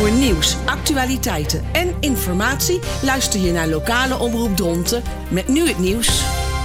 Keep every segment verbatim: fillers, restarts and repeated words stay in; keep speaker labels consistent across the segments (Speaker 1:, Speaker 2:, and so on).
Speaker 1: Voor nieuws, actualiteiten en informatie luister je naar lokale Omroep Dronten met nu het nieuws.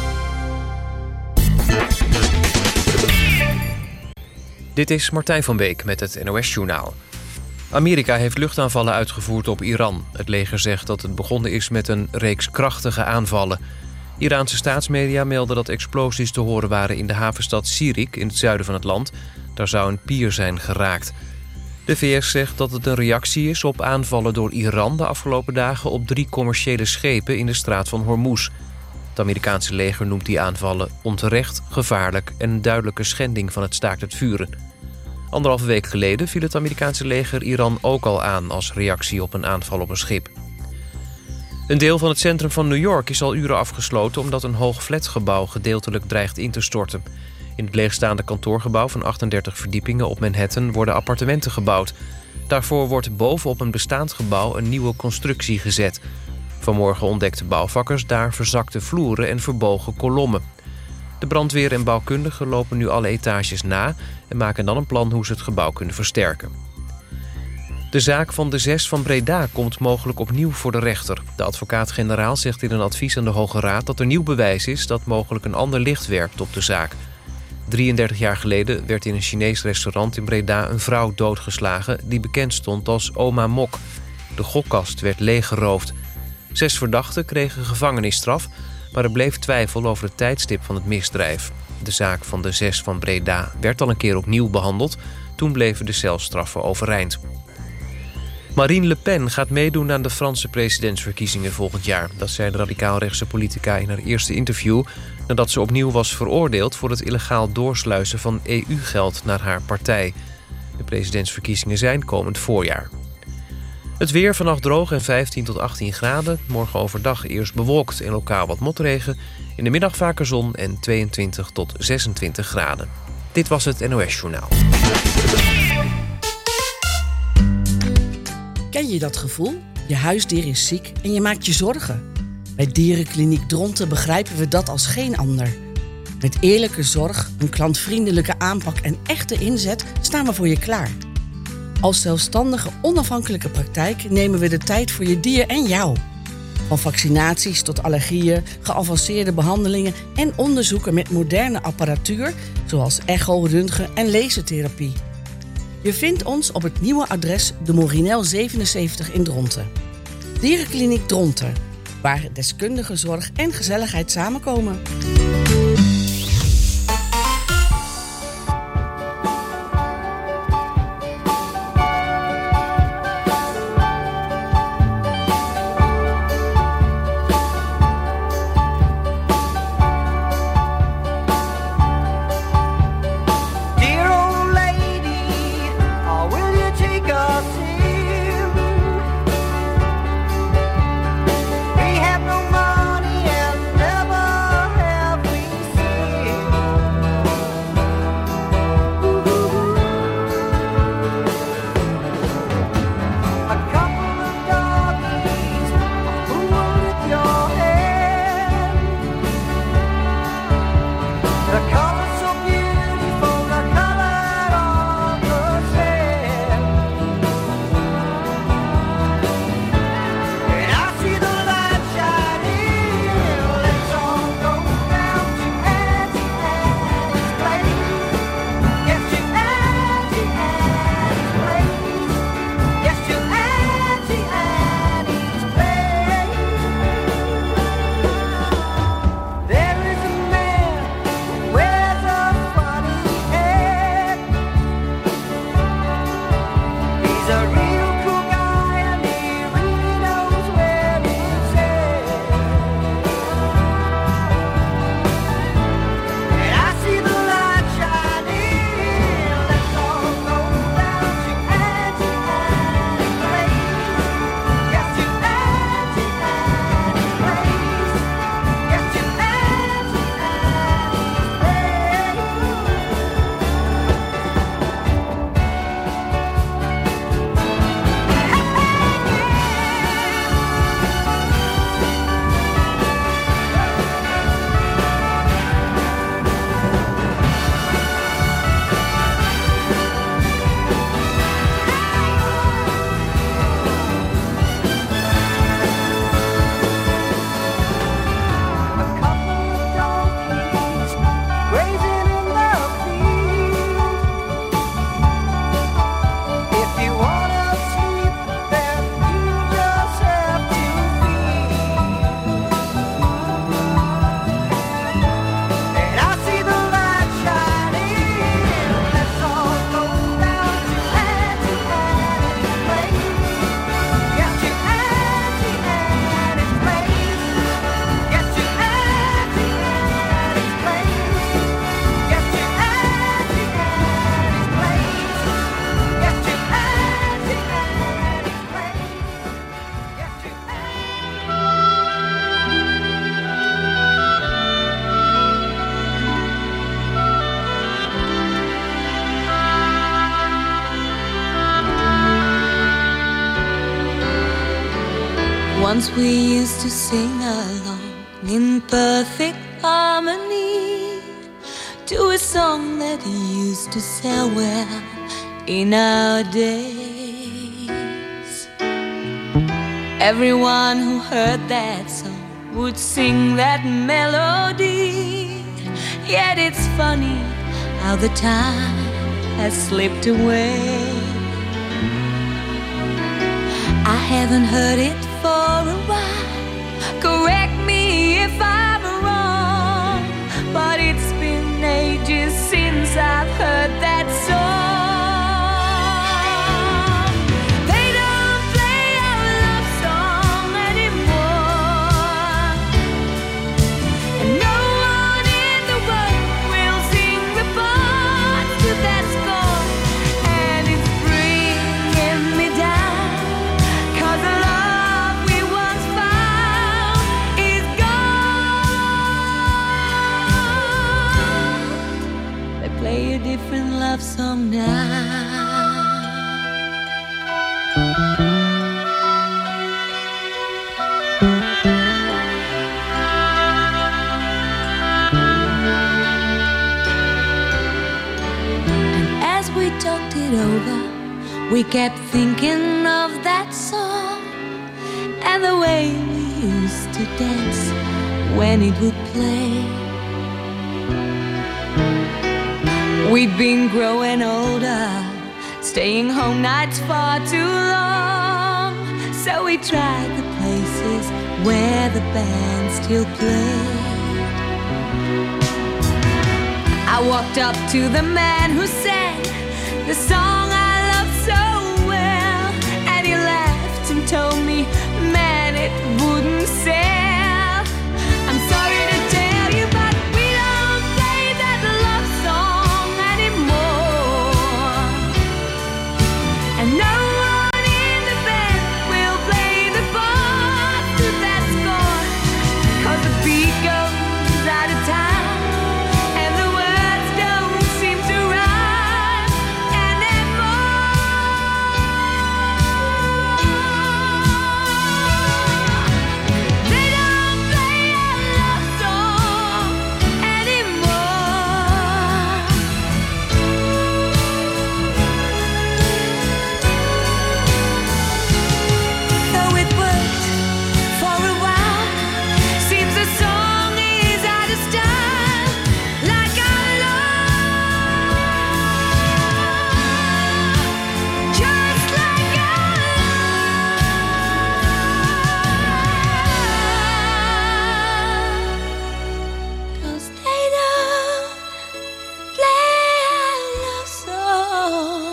Speaker 2: Dit is Martijn van Beek met het N O S-journaal. Amerika heeft luchtaanvallen uitgevoerd op Iran. Het leger zegt dat het begonnen is met een reeks krachtige aanvallen. Iraanse staatsmedia melden dat explosies te horen waren in de havenstad Sirik in het zuiden van het land. Daar zou een pier zijn geraakt. De V S zegt dat het een reactie is op aanvallen door Iran de afgelopen dagen op drie commerciële schepen in de straat van Hormuz. Het Amerikaanse leger noemt die aanvallen onterecht, gevaarlijk en een duidelijke schending van het staakt het vuren. Anderhalve week geleden viel het Amerikaanse leger Iran ook al aan als reactie op een aanval op een schip. Een deel van het centrum van New York is al uren afgesloten omdat een hoog flatgebouw gedeeltelijk dreigt in te storten. In het leegstaande kantoorgebouw van achtendertig verdiepingen op Manhattan worden appartementen gebouwd. Daarvoor wordt bovenop een bestaand gebouw een nieuwe constructie gezet. Vanmorgen ontdekten bouwvakkers daar verzakte vloeren en verbogen kolommen. De brandweer en bouwkundigen lopen nu alle etages na en maken dan een plan hoe ze het gebouw kunnen versterken. De zaak van de zes van Breda komt mogelijk opnieuw voor de rechter. De advocaat-generaal zegt in een advies aan de Hoge Raad dat er nieuw bewijs is dat mogelijk een ander licht werpt op de zaak. drieëndertig jaar geleden werd in een Chinees restaurant in Breda een vrouw doodgeslagen die bekend stond als Oma Mok. De gokkast werd leeggeroofd. Zes verdachten kregen gevangenisstraf, maar er bleef twijfel over het tijdstip van het misdrijf. De zaak van de zes van Breda werd al een keer opnieuw behandeld. Toen bleven de celstraffen overeind. Marine Le Pen gaat meedoen aan de Franse presidentsverkiezingen volgend jaar. Dat zei de radicaal-rechtse politica in haar eerste interview nadat ze opnieuw was veroordeeld voor het illegaal doorsluizen van E U-geld naar haar partij. De presidentsverkiezingen zijn komend voorjaar. Het weer vannacht droog en vijftien tot achttien graden. Morgen overdag eerst bewolkt en lokaal wat motregen. In de middag vaker zon en tweeëntwintig tot zesentwintig graden. Dit was het N O S-journaal.
Speaker 1: Ken je dat gevoel? Je huisdier is ziek en je maakt je zorgen. Bij Dierenkliniek Dronten begrijpen we dat als geen ander. Met eerlijke zorg, een klantvriendelijke aanpak en echte inzet staan we voor je klaar. Als zelfstandige, onafhankelijke praktijk nemen we de tijd voor je dier en jou. Van vaccinaties tot allergieën, geavanceerde behandelingen en onderzoeken met moderne apparatuur, zoals echo, röntgen en lasertherapie. Je vindt ons op het nieuwe adres de Morinel zevenenzeventig in Dronten. Dierenkliniek Dronten, waar deskundige zorg en gezelligheid samenkomen.
Speaker 3: We have no money and never have Once we used to sing along in perfect harmony to a song that used to sell well in our days. Everyone who heard that song would sing that melody. Yet it's funny how the time has slipped away. I haven't heard it for a while. Correct me if I'm wrong, but it's been ages since I've heard that song. They don't play our love song anymore, and no one in the world will sing the parts to that score. And it's bringing me down, 'cause the love we once found is gone. They play a different love song now. And as we talked it over, we kept thinking of that song and the way we used to dance when it would play. We'd been growing older, staying home nights far too long, so we tried the places where the band still played. I walked up to the man who sang the song I loved so well, and he laughed and told me, man, it wouldn't sell. I'm sorry to tell you, but we don't play that love song anymore, and no one in the band will play the part to that score, 'cause the beat goes out of time and the words don't seem to rhyme anymore. They don't play our love song anymore. Though it worked for a while, seems the song is out of style, like our love, just like our love. 'Cause they don't play our love song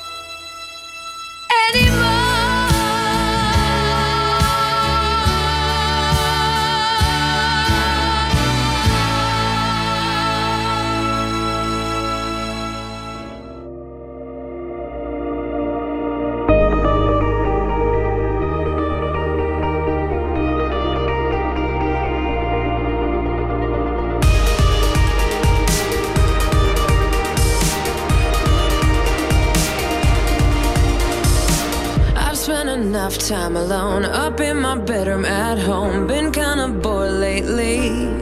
Speaker 4: I've spent enough time alone, up in my bedroom at home. Been kinda bored lately.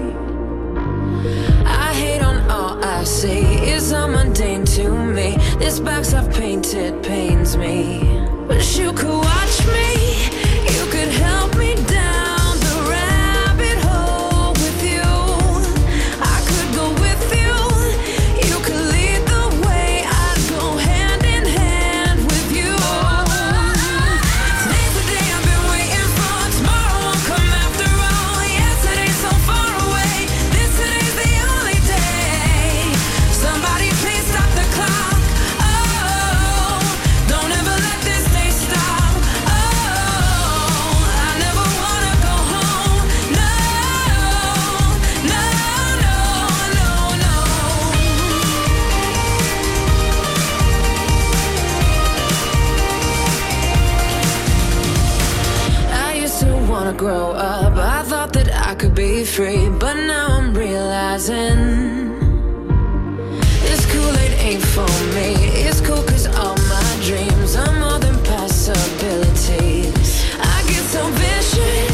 Speaker 4: I hate on all I see, it's all mundane to me. This box I've painted pains me. Wish you could watch me, you could help me down the rabbit hole with you. I could go with you, you could lead the way, I'd go hand in hand with you. Today's the day I've been waiting for, tomorrow won't come after all. Yesterday's so far away, this today's the only day. Somebody please stop the clock. Oh, don't ever let this day stop. Oh, I never wanna go home. No, no, no, no, no. I used to wanna grow up, I thought that I could be free, but now I'm realizing this Kool-Aid ain't for me. It's cool 'cause all my dreams are more than possibilities. I get so vicious,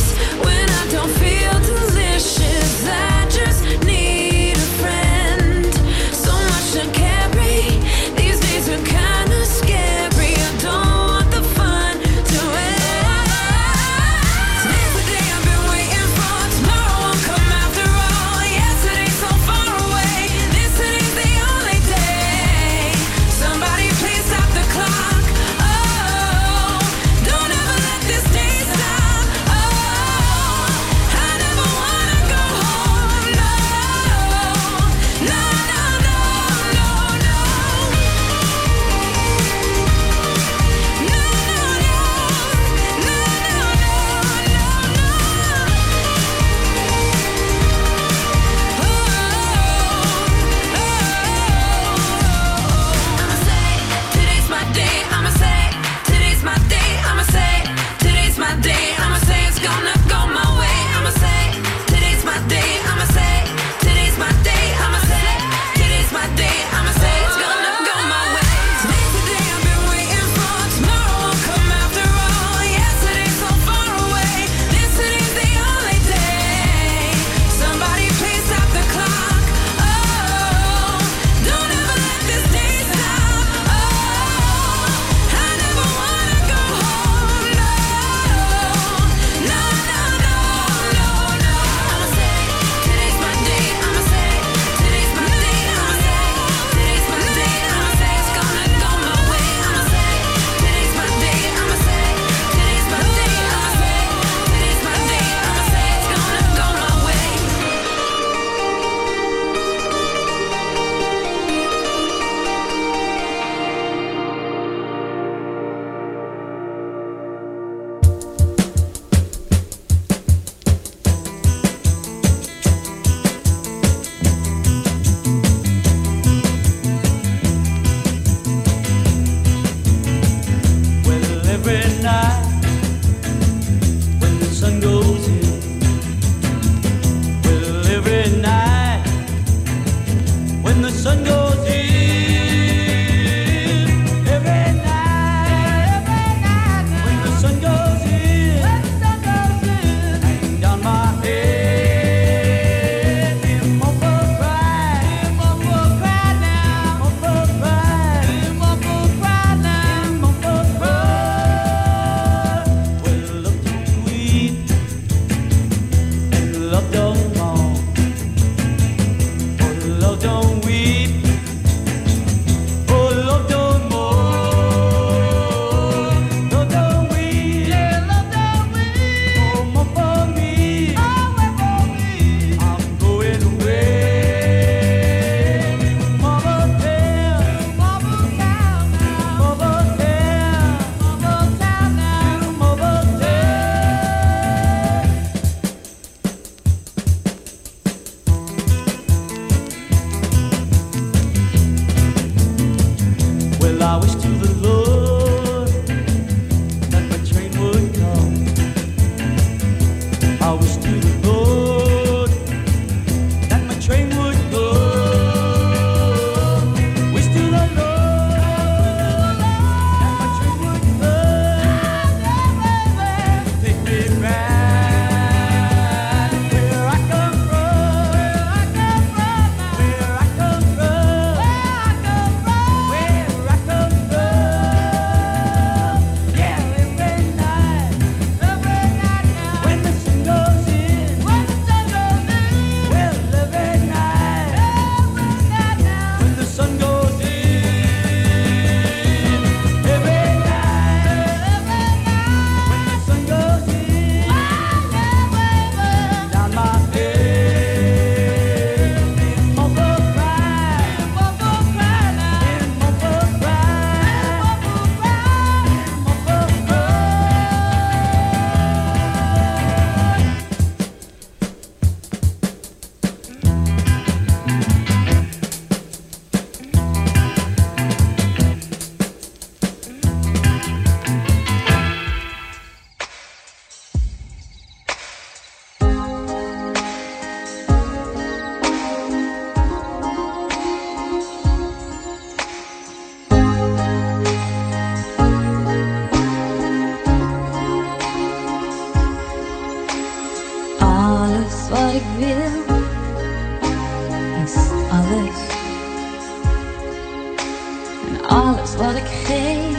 Speaker 3: alles wat ik geef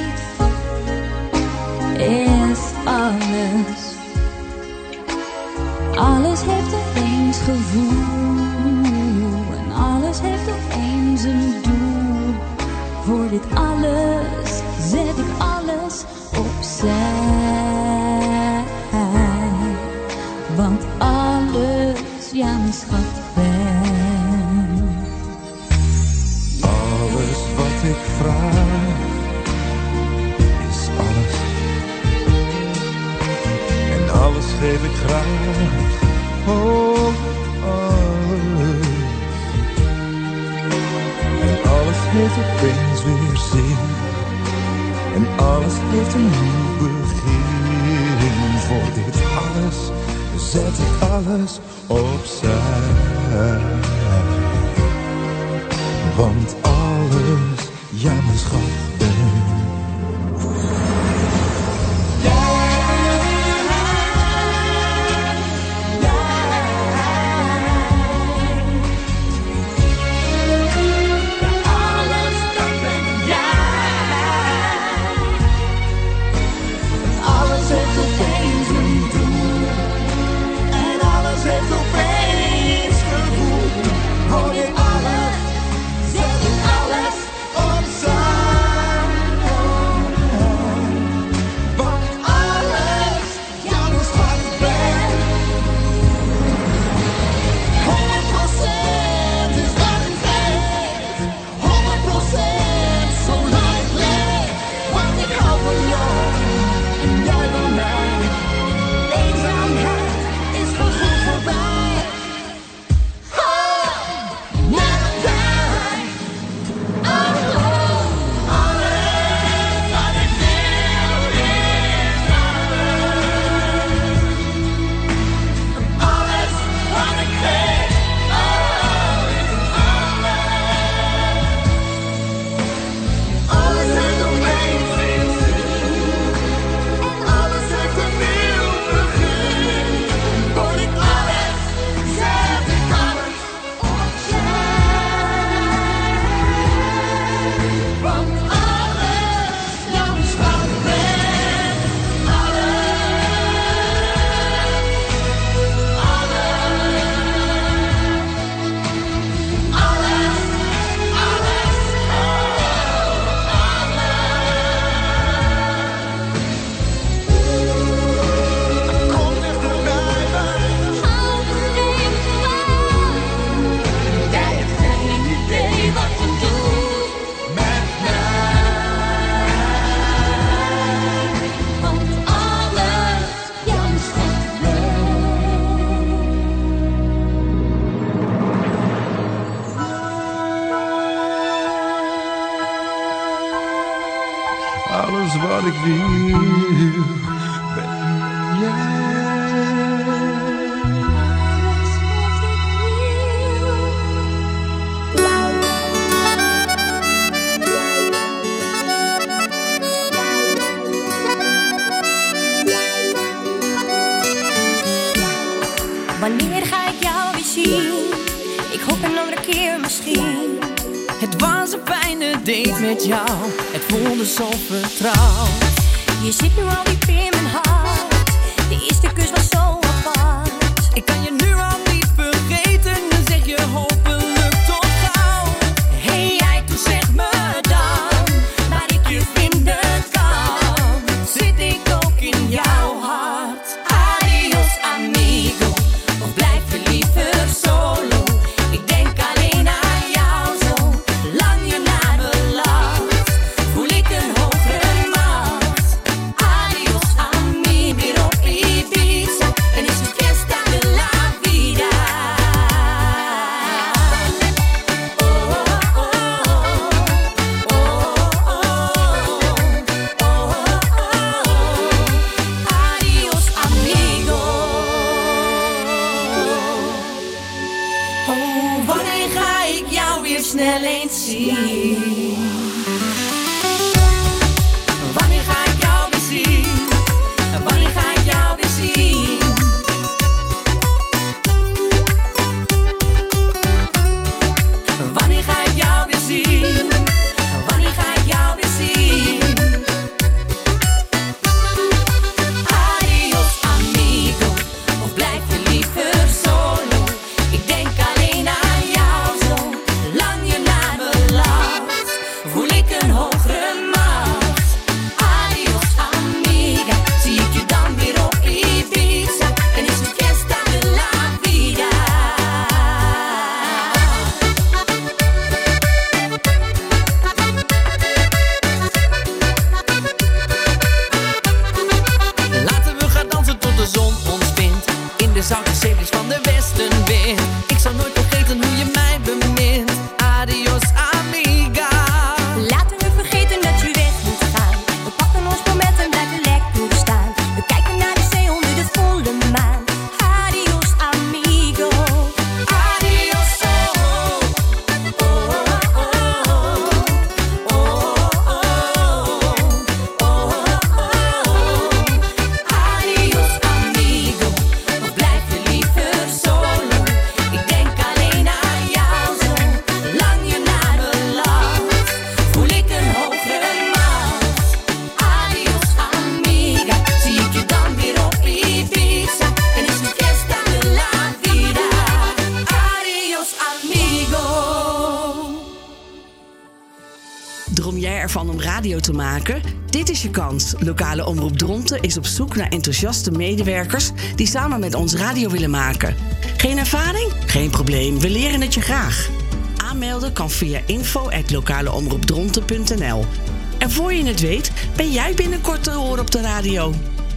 Speaker 3: is alles. Alles heeft opeens gevoel en alles heeft opeens een doel. Voor dit alles zet ik alles opzij. Want alles, ja mijn schat ben.
Speaker 5: Alles wat ik vraag is alles. En alles geef ik graag. Oh, alles. En alles heeft opeens weer zin. En alles heeft een nieuw begin. Voor dit alles zet ik alles opzij. Want alles, ja mijn schat ben. Alles wat ik wil, ben jij.
Speaker 6: Wanneer ga ik jou weer zien? Ik hoop een andere keer misschien.
Speaker 7: Het was een fijne date met jou. Het voelde zo vertrouwd.
Speaker 6: Je zit nu al diep in mijn hart. De eerste kus was zo apart.
Speaker 7: Ik kan je nu al niet vergeten. Dan zeg je hopelijk tot gauw.
Speaker 6: Hey jij, toen zeg me dan waar ik je vinden kan.
Speaker 7: Zit ik ook in jouw hart?
Speaker 6: Adios amigo, of blijf je liever solo. Ik denk alleen aan jou zo. Lang je naar me lacht, voel ik een hogere macht. Adios amigo, op Ibiza. En is het fiesta de la
Speaker 1: ervan om radio te maken? Dit is je kans. Lokale Omroep Dronten is op zoek naar enthousiaste medewerkers die samen met ons radio willen maken. Geen ervaring? Geen probleem, we leren het je graag. Aanmelden kan via info at lokaleomroepdronten punt n l. En voor je het weet, ben jij binnenkort te horen op de radio.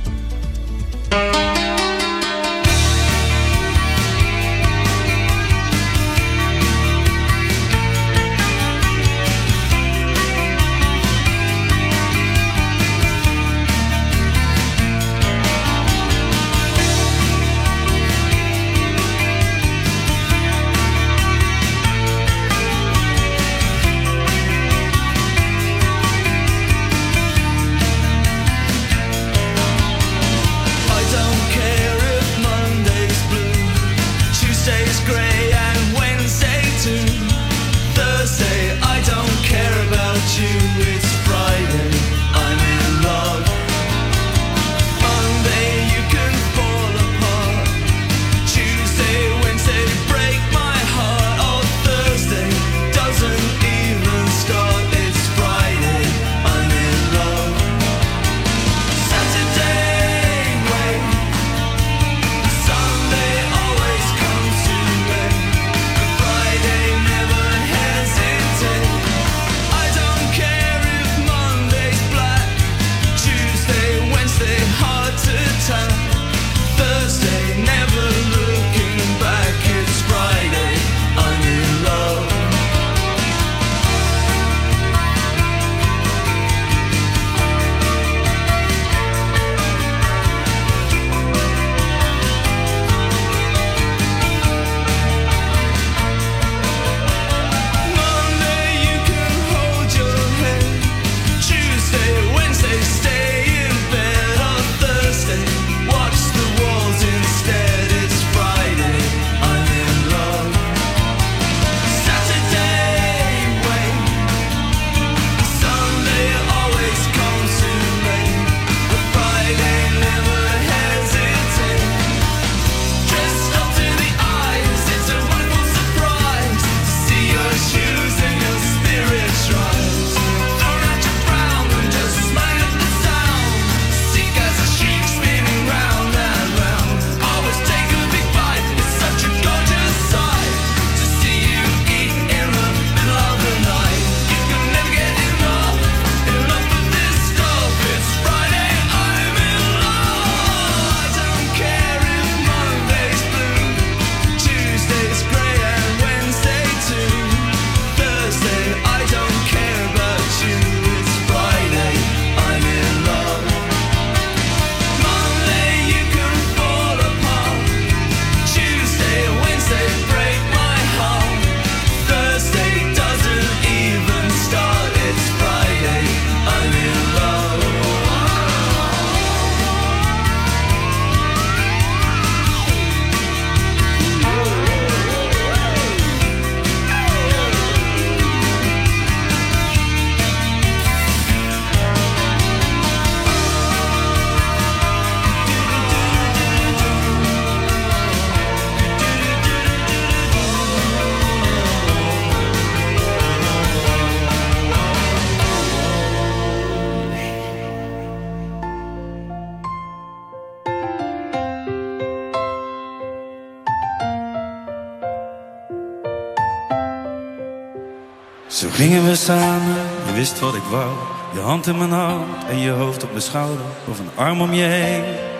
Speaker 5: Zo gingen we samen, je wist wat ik wou. Je hand in mijn hand en je hoofd op mijn schouder. Of een arm om je heen.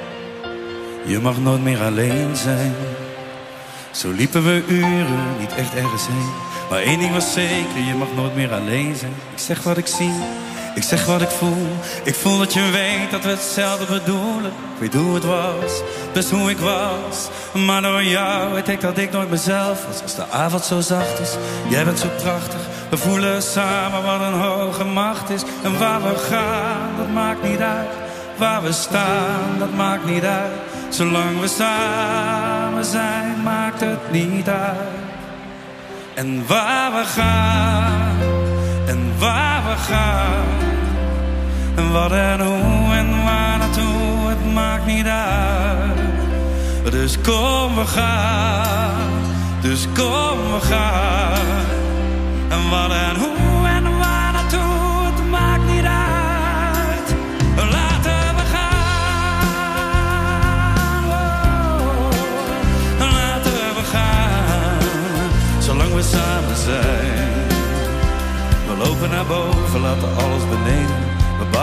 Speaker 5: Je mag nooit meer alleen zijn. Zo liepen we uren, niet echt ergens heen. Maar één ding was zeker, je mag nooit meer alleen zijn. Ik zeg wat ik zie, ik zeg wat ik voel. Ik voel dat je weet dat we hetzelfde bedoelen. Ik weet hoe het was, best hoe ik was. Maar door jou weet ik dat ik nooit mezelf was. Als de avond zo zacht is, jij bent zo prachtig. We voelen samen wat een hoge macht is. En waar we gaan, dat maakt niet uit. Waar we staan, dat maakt niet uit. Zolang we samen zijn, maakt het niet uit. En waar we gaan, en waar we gaan. En wat en hoe en waar naartoe, het maakt niet uit. Dus kom we gaan, dus kom we gaan. En wat en hoe en waar naartoe, het maakt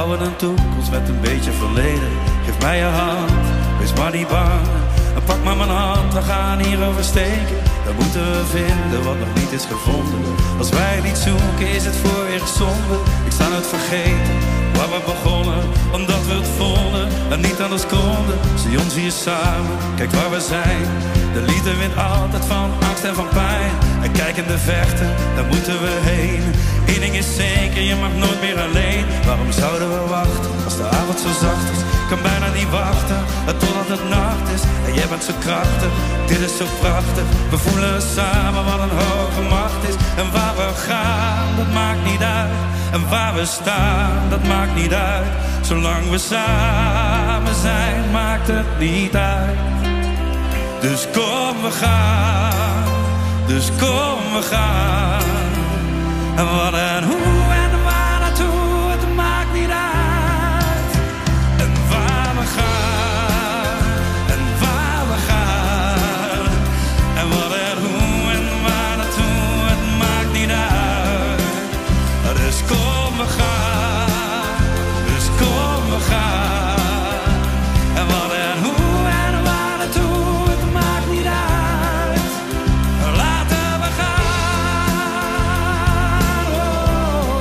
Speaker 5: bouwen een toekomst met een beetje verleden. Geef mij je hand, wees maar niet bang. En pak maar mijn hand, we gaan hier oversteken. Dan moeten we vinden wat nog niet is gevonden. Als wij niet zoeken is het voor weer zonde. Ik sta nooit vergeten waar we begonnen, omdat we het vonden en niet anders konden. Zie ons hier samen, kijk waar we zijn. De liefde wint altijd van angst en van pijn. En kijk in de vechten, daar moeten we heen. Eén ding is zeker, je mag nooit meer alleen. Waarom zouden we wachten, als de avond zo zacht is? Kan bijna niet wachten, totdat het nacht is. En jij bent zo krachtig, dit is zo prachtig. We voelen samen wat een hoge macht is. En waar we gaan, dat maakt niet uit. En waar we staan, dat maakt niet uit. Zolang we samen zijn, maakt het niet uit. Dus kom we gaan, dus kom we gaan. En wat en hoe en waar naartoe, het maakt niet uit. En waar we gaan, en waar we gaan. En wat en hoe en waar naartoe, het maakt niet uit. Dus kom we gaan, dus kom we gaan. En wat en hoe en waar naartoe, het maakt niet uit. Laten we gaan. Oh.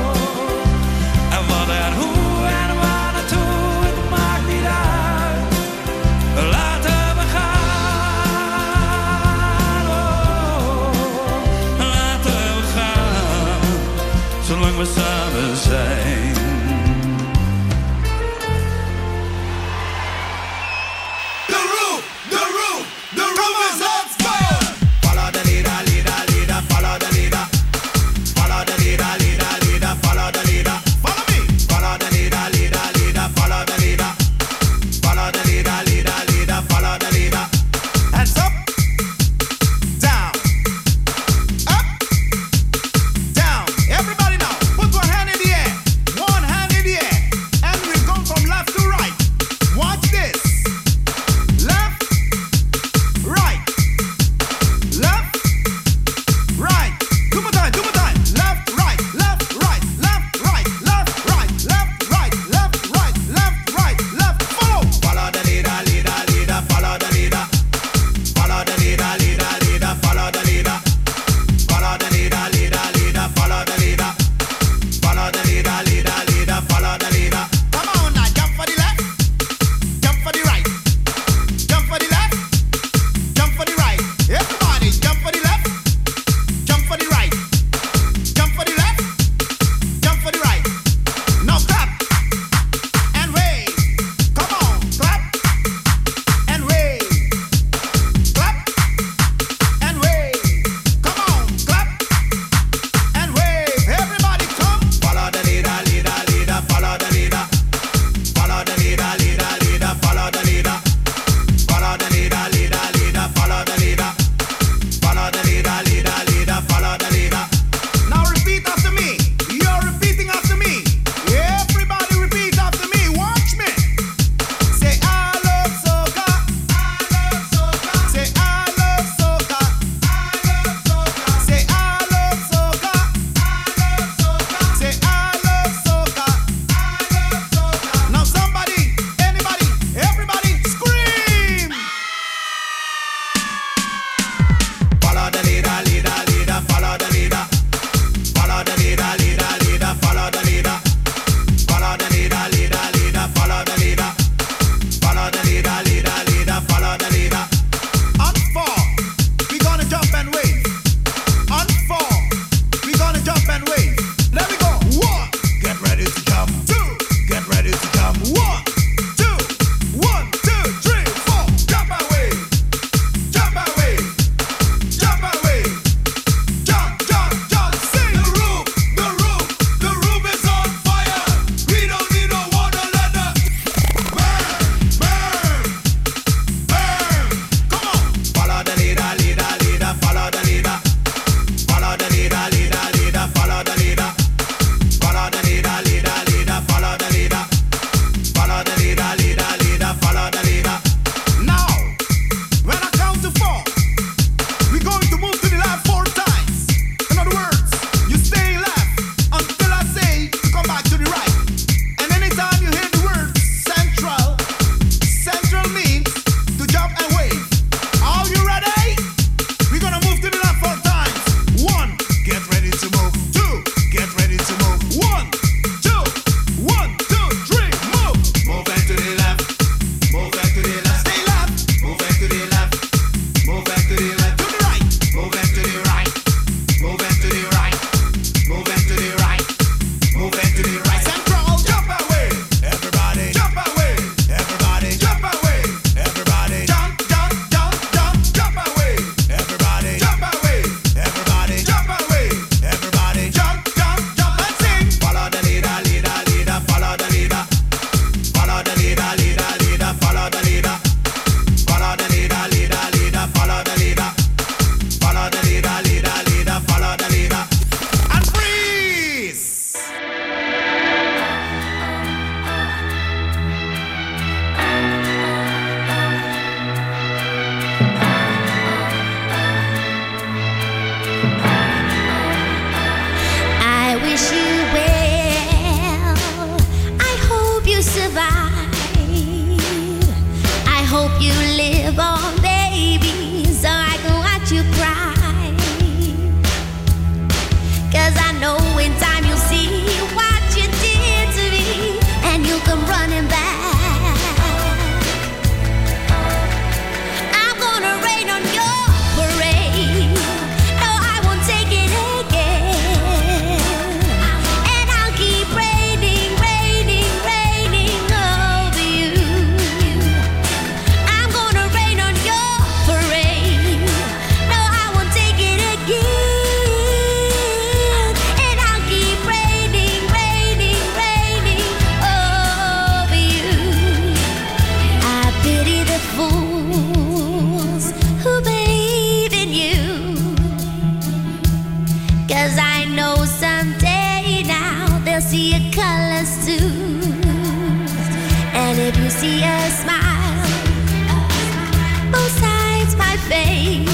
Speaker 8: hope you see a smile both sides my face.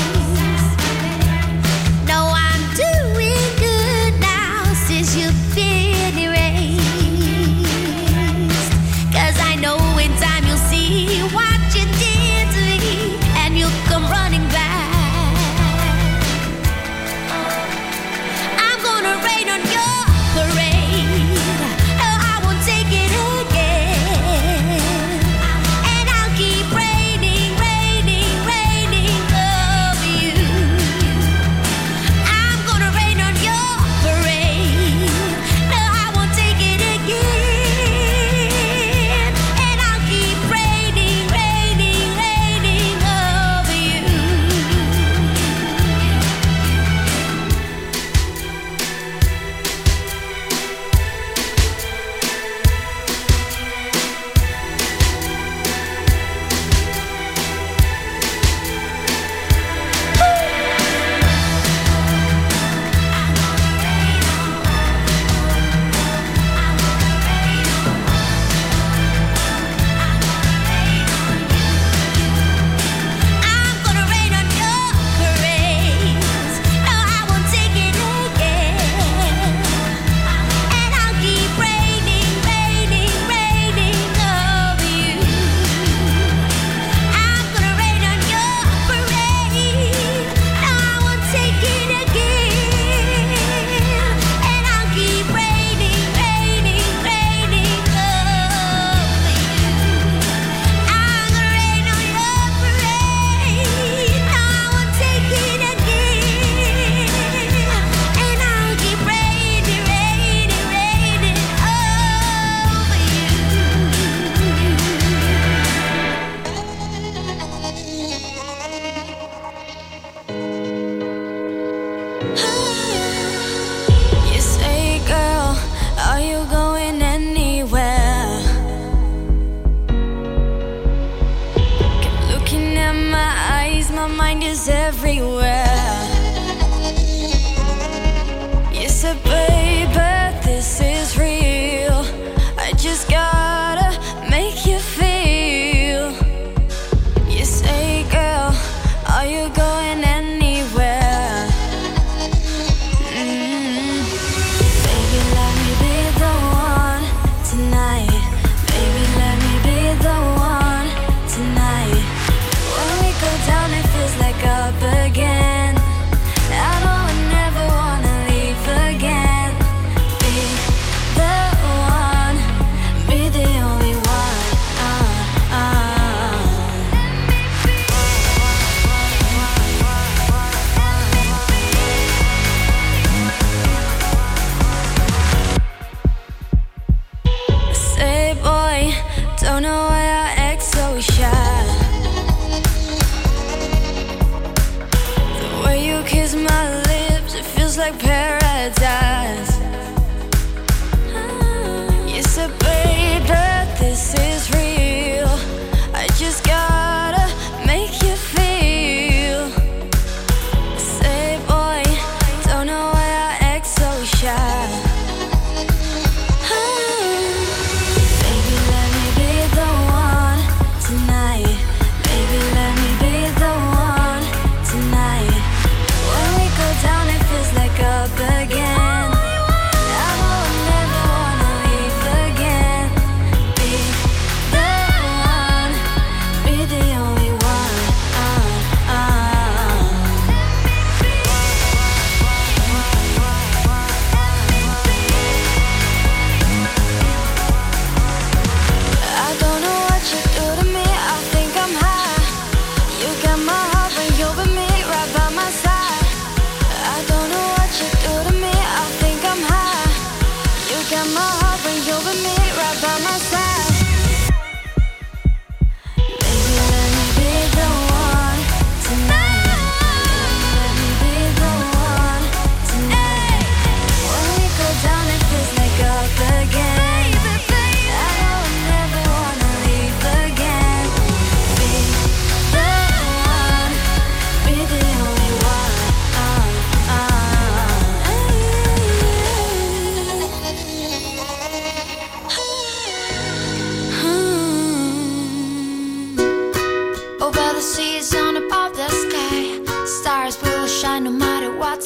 Speaker 8: No, I'm doing good now since you've been erased. 'Cause I know in time you'll see what you did to me, and you'll come running back. I'm gonna rain on your parade. No, I won't take it again. And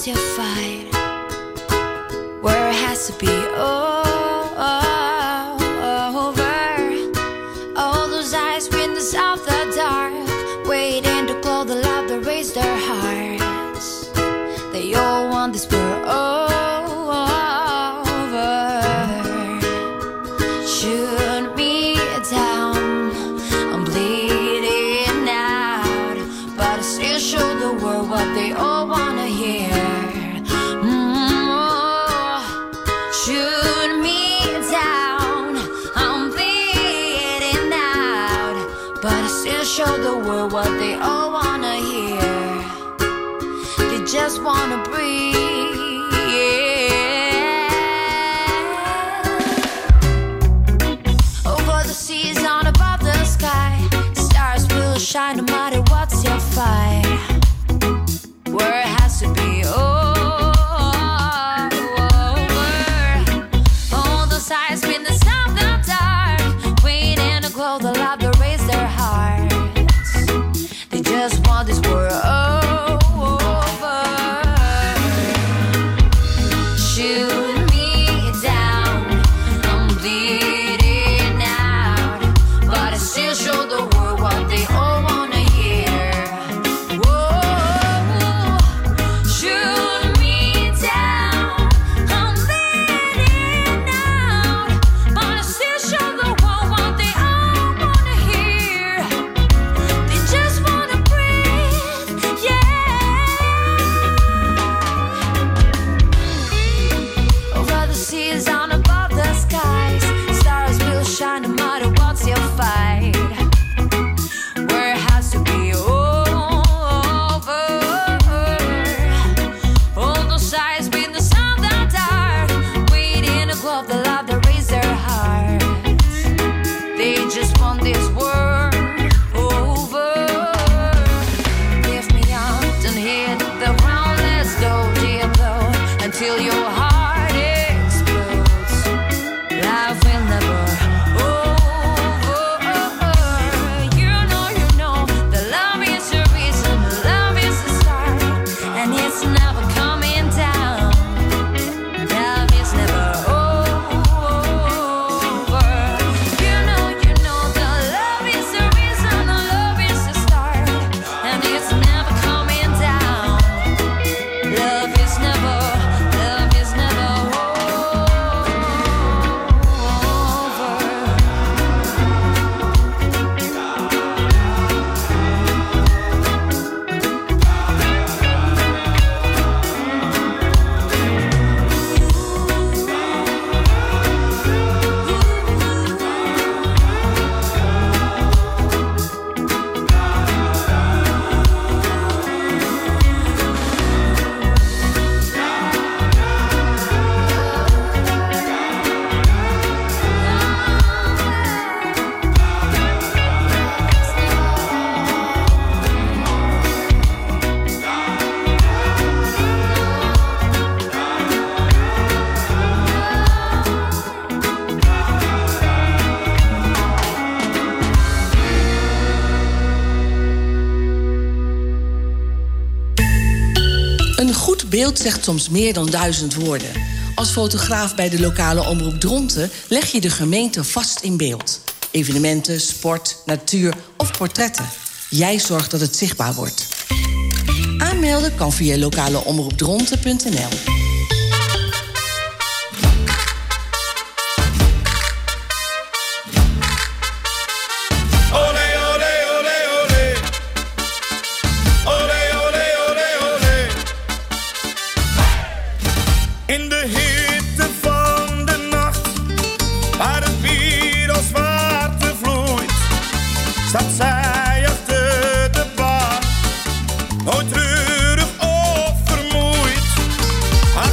Speaker 4: what's your fight? Where it has to be over. All those eyes windows of the dark, waiting to call the love that raised their hearts. They all want this world over. Shoot me down, I'm bleeding out, but I still show the world what they all wanna hear. Mm-hmm. Shoot me down, I'm bleeding out, but I still show the world what they all wanna hear. They just wanna breathe. Over the seas on above the sky, stars will shine no matter what's your fight. Where it has to be over. All those eyes been the sound of the dark, waiting to glow the love that raised their hearts. They just want this world over. Shoot me down, I'm bleeding out, but I still show the world what they all wanna hear. Whoa, shoot me down, I'm bleeding out, but I still show the world what they all wanna hear. They just wanna breathe, yeah. Over the seas on above the skies, stars will shine no matter what's your fight. Where it has to be over. All those eyes been the sound that dark, waiting to glow the love that raised their hearts. They just want this world over. Lift me up, don't hit the ground, let's go deep low until your heart explodes. Life will never over. You know, you know, the love is the reason, the love is the start, and it's never coming down. Love is never over. You know, you know, the love is the reason, the love is the start, and it's never coming down. Love is never, love is never over.
Speaker 1: Een goed beeld zegt soms meer dan duizend woorden. Als fotograaf bij de lokale omroep Dronten leg je de gemeente vast in beeld. Evenementen, sport, natuur of portretten. Jij zorgt dat het zichtbaar wordt. Aanmelden kan via lokaleomroepdronten punt n l.
Speaker 9: In de hitte van de nacht, waar het bier als water vloeit, staat zij achter de bar, nooit treurig of vermoeid. Haar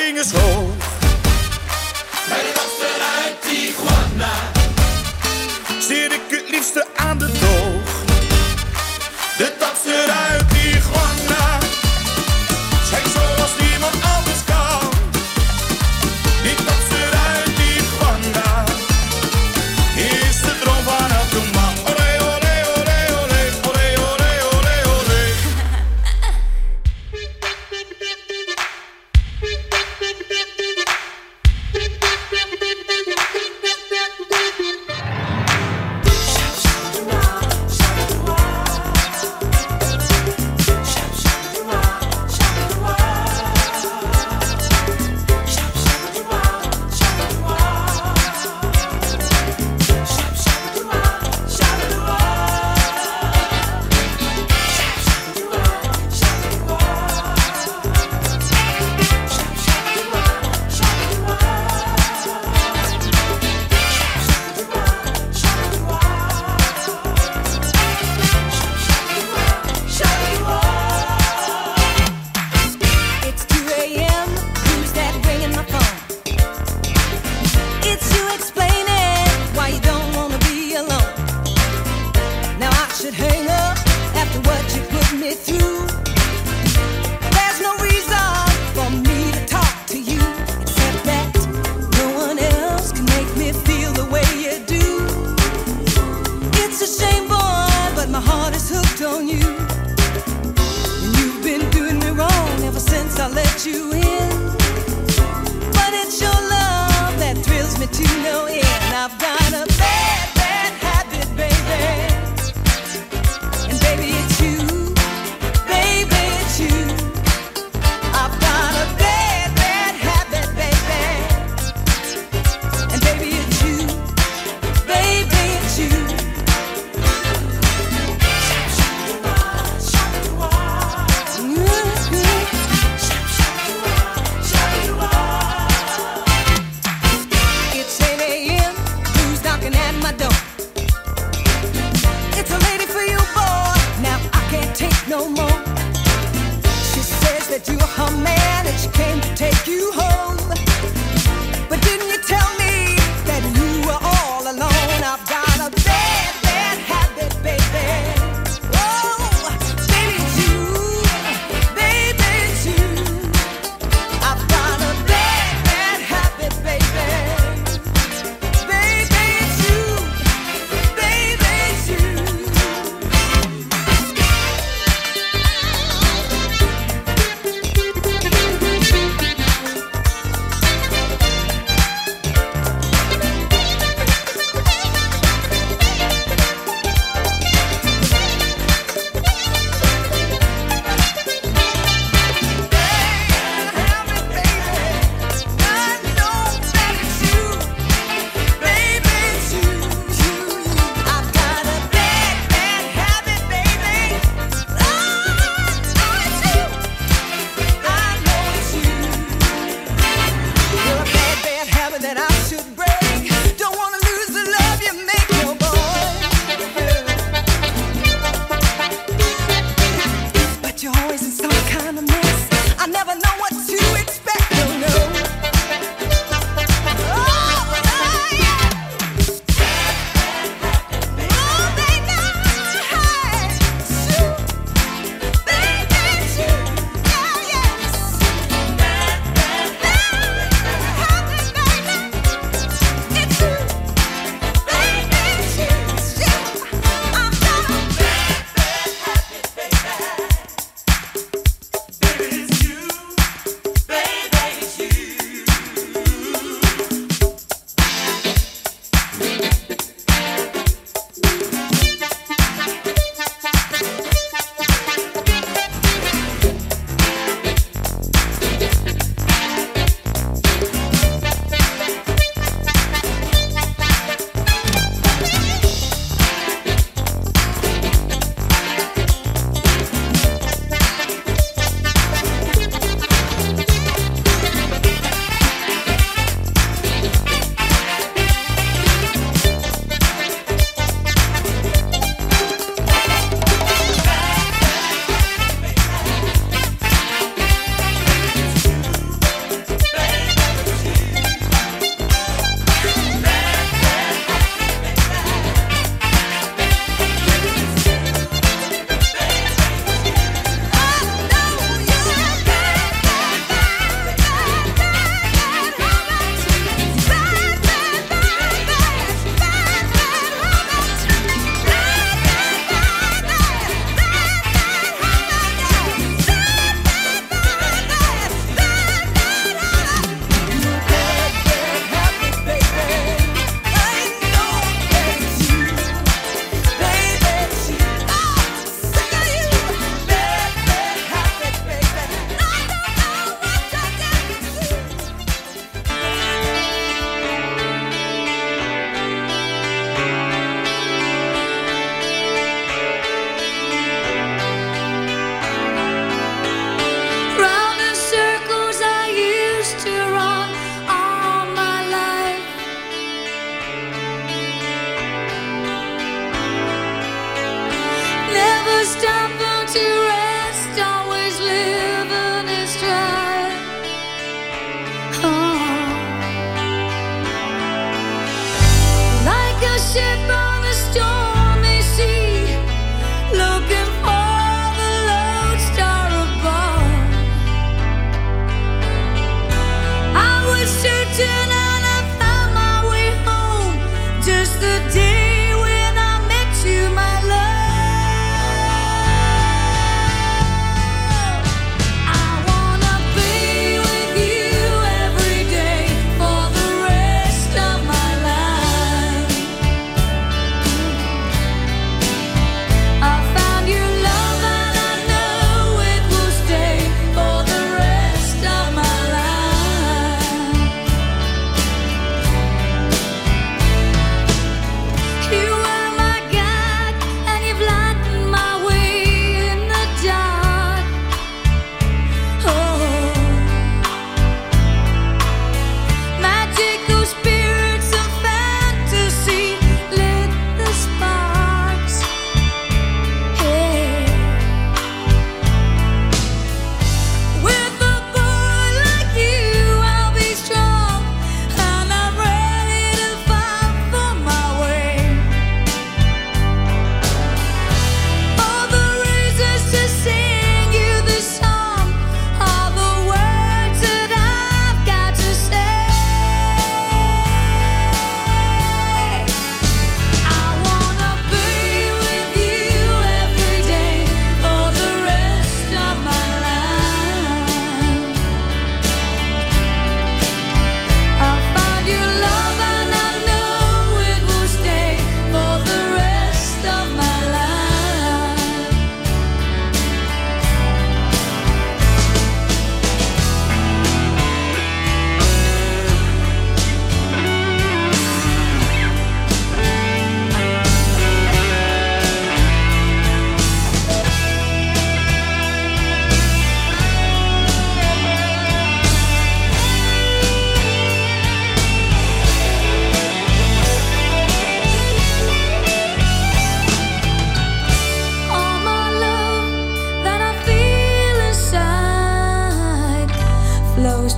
Speaker 9: vingers hoog. Bij de kapster uit Tijuana zit ik het liefste aan de toog. De tapster uit Tijuana schijnt zoals niemand anders kan. Die tapster uit Tijuana is de droom van elke man. Olé, olé, olé, olé, olé, olé, olé, olé.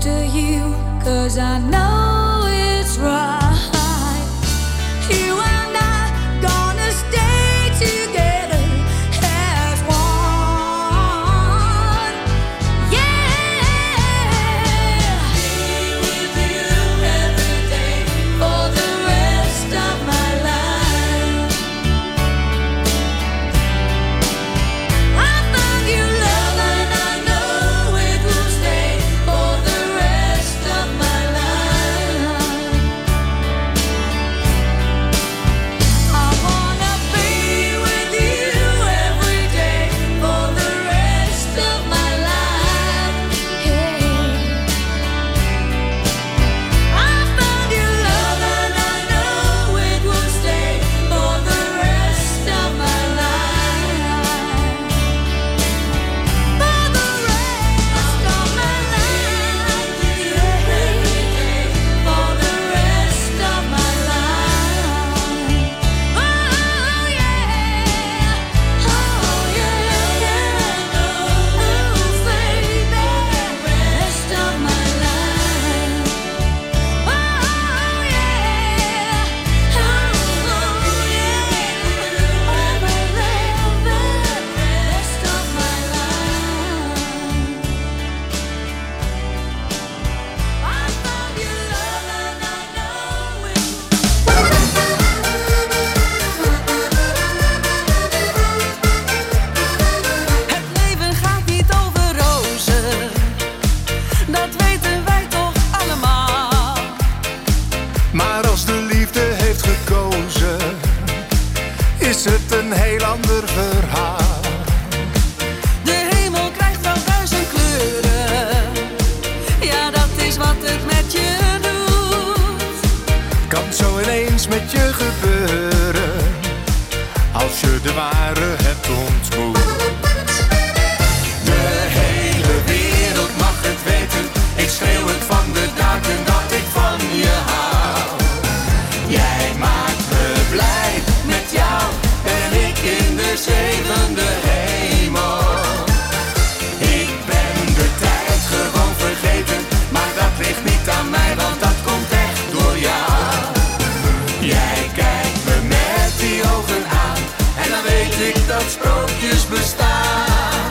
Speaker 3: to you, 'cause I know it's right. You and I gonna stay together as one. Yeah, be with you every day for the rest of my life. I found you love and I know it will stay for the rest of my life. I wanna be with you every day for the rest of my life. Yeah. I found you love and I know it will stay for the rest of my life. For the rest of my life. Yeah. For the rest of my life. Oh yeah. Oh yeah. Oh baby, rest of my life. Oh yeah. Oh yeah. Ever live the rest of my life. I found you love and I know it.
Speaker 7: Het leven gaat niet over rozen, dat weten wij toch allemaal.
Speaker 9: Maar als de liefde heeft gekozen, is het een heel ander verhaal.
Speaker 7: De hemel krijgt wel duizend kleuren, ja dat is wat het met je doet.
Speaker 9: Kan zo ineens met je gebeuren, als je de ware hebt ontmoet. De hele wereld mag het weten, ik schreeuw het van de daken dat ik van je hou. Jij maakt me blij, met jou ben ik in de zevende hemel. Ik ben de tijd gewoon vergeten, maar dat ligt niet aan mij, want dat komt echt door jou. Jij kijkt me met die ogen aan, en dan weet ik dat sprookjes bestaan.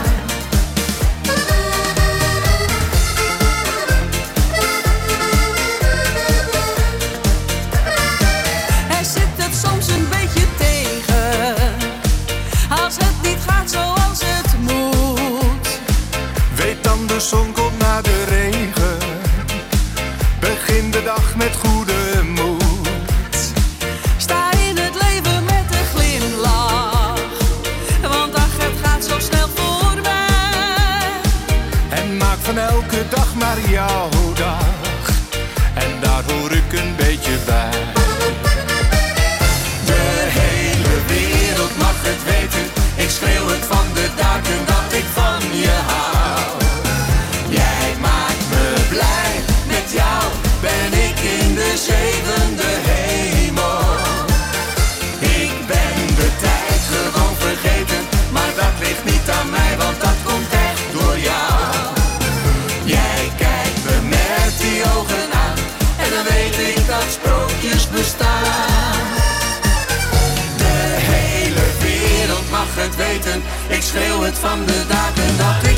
Speaker 7: Er zit het soms een beetje tegen, als het niet gaat zoals het moet.
Speaker 9: Weet dan, de zon komt na de regen, begin de dag met goede moed.
Speaker 7: Sta in het leven met een glimlach, want ach, het gaat zo snel voorbij.
Speaker 9: En maak van elke dag maar jouw dag, en daar hoor ik een beetje bij. De hele wereld mag het weten, ik schreeuw het van de daken dat ik van je hou. Jij maakt me blij, met jou ben ik in de zevende hemel. Ik ben de tijd gewoon vergeten, maar dat ligt niet aan mij, want dat komt echt door jou. Jij kijkt me met die ogen aan, en dan weet ik dat sprookjes bestaan. De hele wereld mag het weten, ik schreeuw het van de daken dat ik